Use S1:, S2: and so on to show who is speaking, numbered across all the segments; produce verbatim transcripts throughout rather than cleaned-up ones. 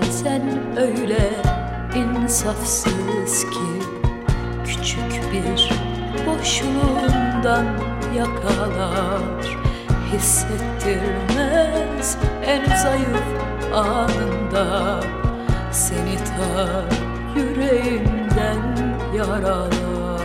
S1: Sen öyle insafsız ki küçük bir boşluğundan yakalar, hissettirmez en zayıf anında, seni ta yüreğinden yaralar.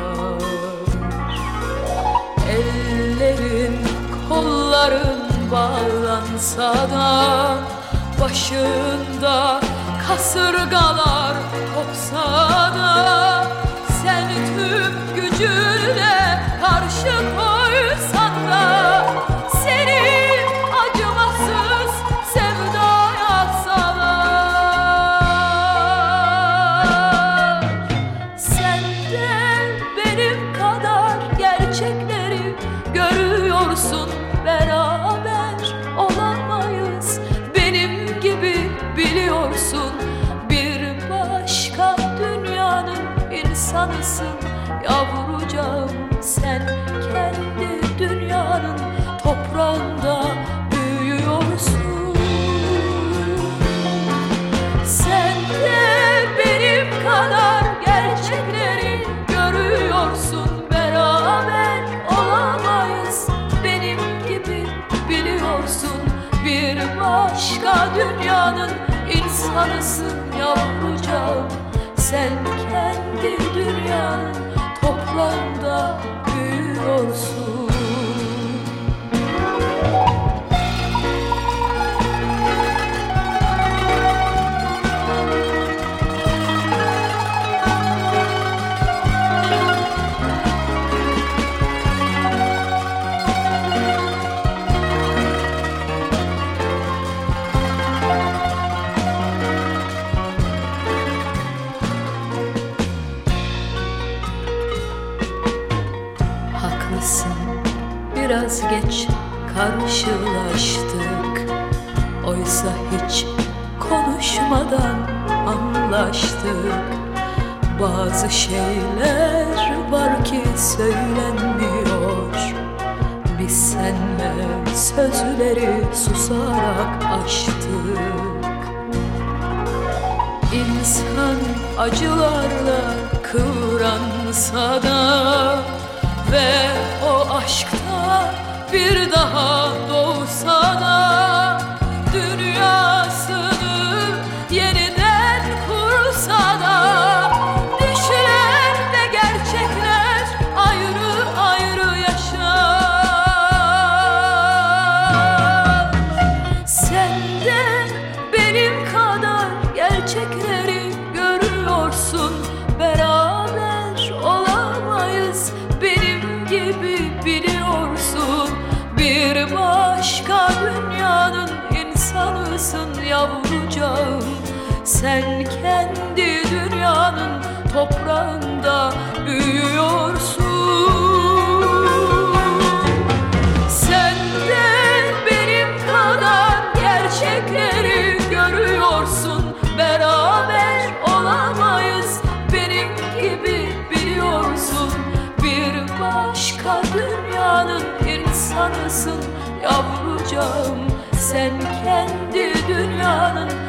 S1: Ellerin, kolların bağlansa da, başında kasırgalar kopsa da, sen tüm gücünle karşı koysan da, seni acımasız sevdaya salar. Sen de benim kadar gerçekleri görüyorsun, beraber olamayız benim gibi biliyorsun. Bir başka dünyanın insanısın yavrucağım, sen kendi dünyanın toprağında büyüyorsun. Sen de benim kadar gerçekleri görüyorsun, beraber olamayız benim gibi biliyorsun. Bir başka dünyanın insanısın yavrucağım, sen kendi dünyanın toprağında büyüyorsun. Biraz geç karşılaştık, oysa hiç konuşmadan anlaştık. Bazı şeyler var ki söylenmiyor, biz seninle sözleri susarak aştık. İnsan acılarla kıvransa da ve o aşkta bir daha doğsa da, dünyasını yeniden kursa da, düşlerle gerçekler ayrı ayrı yaşar. Sen de benim kadar gerçekleri görüyorsun, beraber olamayız benim gibi biliyorsun. Bir başka dünyanın insanısın yavrucağım, sen kendi dünyanın toprağında büyüyorsun. Sen de benim kadar gerçekleri görüyorsun, beraber olamayız benim gibi biliyorsun. Bir başka dünyanın insanısın yavrucağım, sen kendi dünyanın